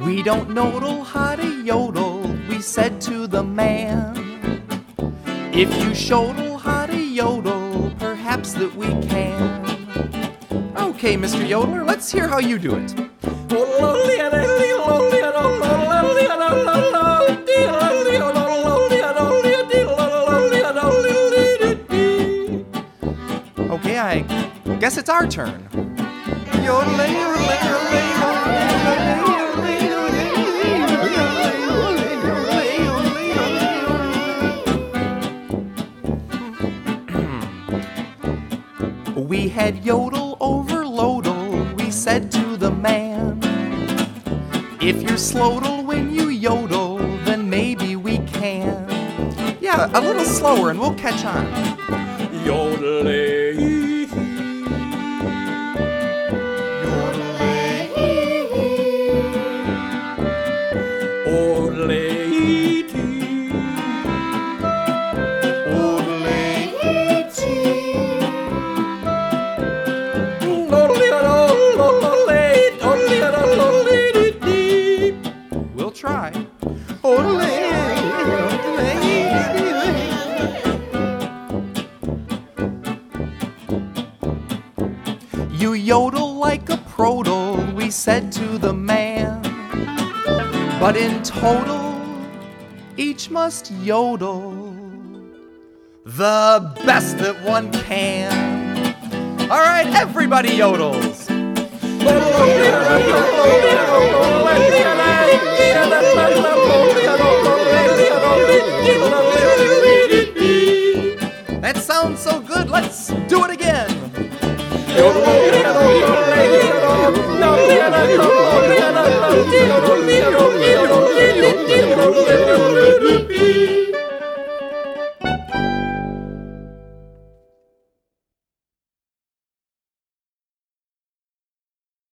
We don't know how to yodel, we said to the man. If you shodel how to yodel, perhaps that we can. Okay, Mr. Yodeler, let's hear how you do it. Okay, I guess it's our turn. We had yodel over lodel, we said to the man. If you're slodel when you yodel, then maybe we can. Yeah, a little slower and we'll catch on. Yodeling. We'll try. You yodel like a prodel, we said to the man. But in total, each must yodel the best that one can. All right, everybody yodels. That sounds so good. Let's do it again. Yodel,